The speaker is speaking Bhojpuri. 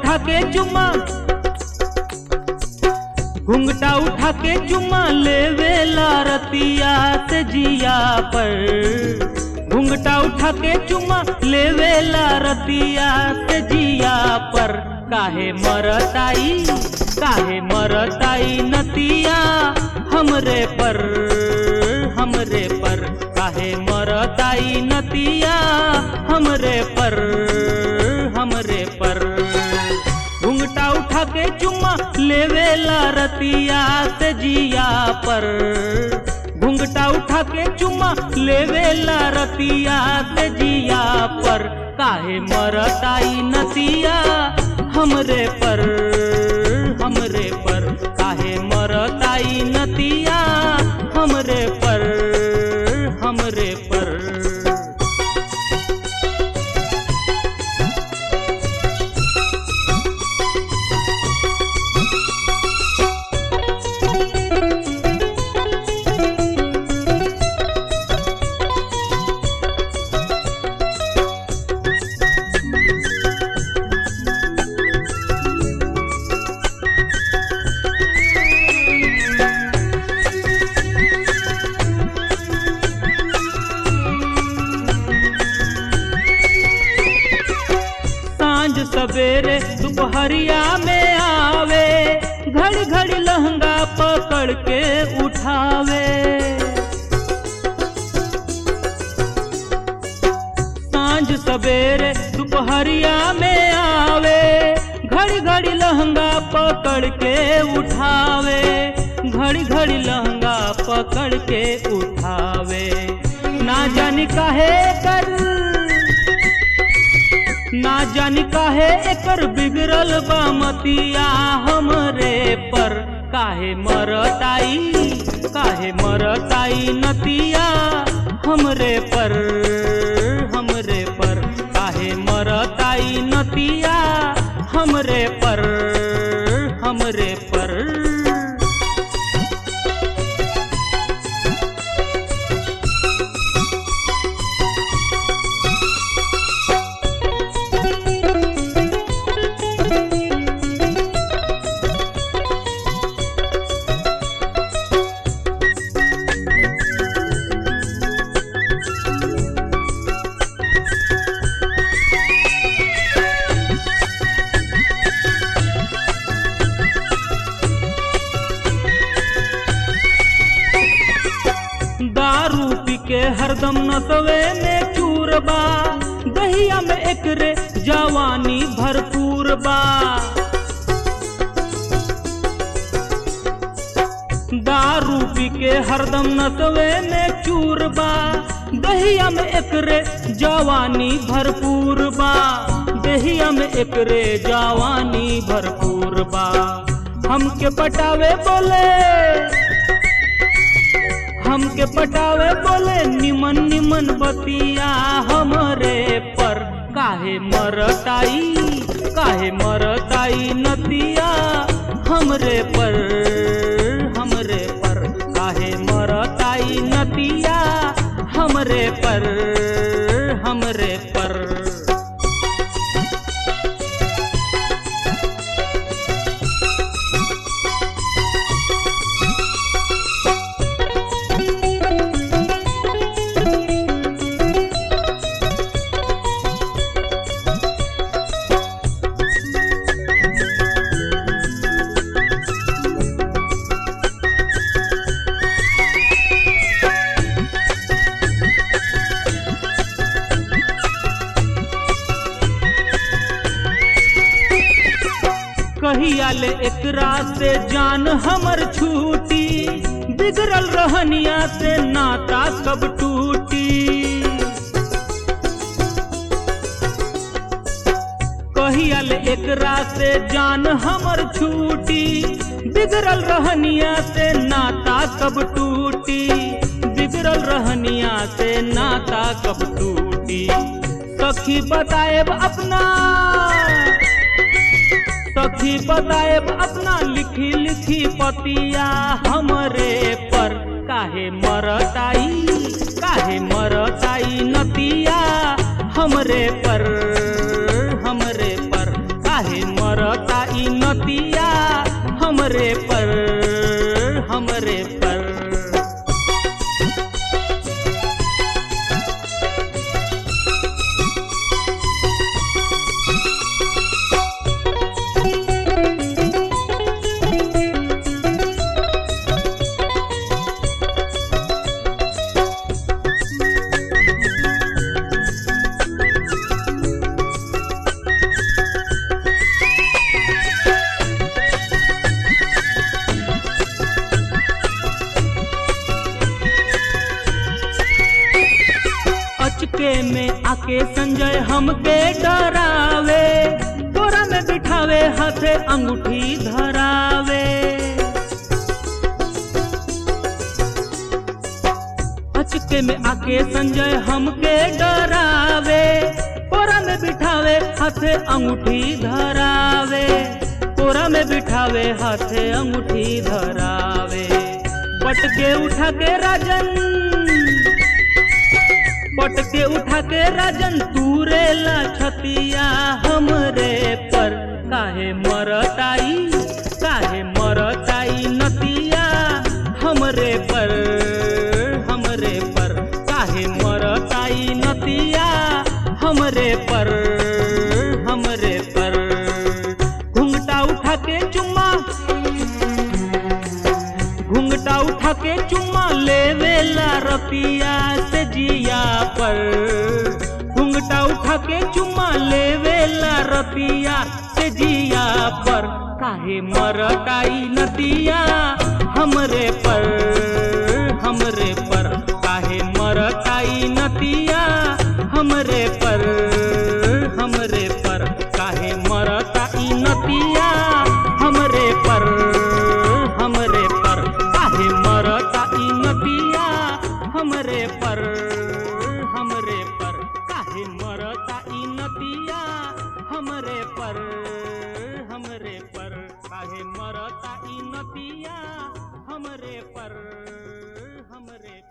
उठा के चुम्मा, घुंघटा उठा के चुम्मा लेवेला रतिया से जिया पर। घुंघटा उठा के चुम्मा लेवेला रतिया से जिया पर। काहे मरताई, काहे मरताई नतिया हमरे पर, हमरे पर। काहे मरताई नतिया हमरे पर, हमरे पर। घुंघटा उठा के चुम्मा लेवेला रतिया से जिया पर। घुंघटा उठा के चुम्मा लेवेला रतिया से जिया पर। काहे मरताई नतिया हमरे पर, हमरे पर। काहे मरताई नतिया हमरे पर, हमरे पर। सवेरे दोपहरिया में आवे, घड़ी घड़ी लहंगा पकड़ के उठावे। सांझ सवेरे दोपहरिया में आवे, घड़ी घड़ी लहंगा पकड़ के उठावे। घड़ी घड़ी लहंगा पकड़ के उठावे। ना जानी काहे कर, ना जानी काहे एकर बिगड़ल बा मतिया हमरे पर। काहे मरताई, काहे मरताई नतिया हमरे पर, हमरे पर। काहे मरताई नतिया हमरे पर, हमरे पर। दारू पी के हरदम नसवे में चूर बा, दहिया में एकरे जवानी भरपूर बा। दारू पी के हरदम नसवे में चूर बा, दहिया में एकरे जवानी भरपूर बा। दहिया में एकरे जवानी भरपूर बा। हमके पटावे बोले, हमके पटावे बोले निमन निमन बतिया हमरे पर। काहे मरताई, काहे मरताई नतिया हमरे पर, हमरे पर। काहे मरताई नतिया हमरे पर, हमरे पर। कहिया ले एकरा से जान हमर छूटी, बिगड़ल रहनिया से नाता सब टूटी। कहिया ले एकरा से जान हमर छूटी, बिगड़ल रहनिया से नाता सब टूटी। बिगड़ल रहनिया से नाता कब टूटी। सखी बताएब अपना, सखी बताएब अपना लिखी लिखी पतिया हमरे पर। काहे मरताई, काहे मरताई नतिया हमरे पर, हमरे पर। काहे मर आके संजय हमके डरावे, कोरा में बिठावे हाथे अंगूठी धरावे। अचके में आके संजय हमके डरावे, कोरा में बिठावे हाथे अंगूठी धरावे, कोरा में बिठावे हाथे अंगूठी धरावे। पटके उठा के राजन, पटके उठा के राजन तूरेला छतिया हमरे पर। काहे मरताई, काहे मरताई नतिया हमरे पर, हमरे पर। काहे मरताई नतिया हमरे पर, हमरे पर। घुंघटा उठा के चुम्मा, घुंघटा उठा के चुम्मा लेवेला रतिया से जिया पर। घुंघटा उठा के चुम्मा लेवेला रतिया से जिया पर। काहे मरताई नतिया हमरे पर, हमरे पर। काहे मरताई नतिया हमरे पर, हमरे पर। काहे मरताई नतिया हमरे पर, हमरे पर। काहे मरताई नतिया हमरे पर, हमरे पर। काहे मरताई नतिया हमरे पर, हमरे पर। काहे मरताई नतिया हमरे पर, हमरे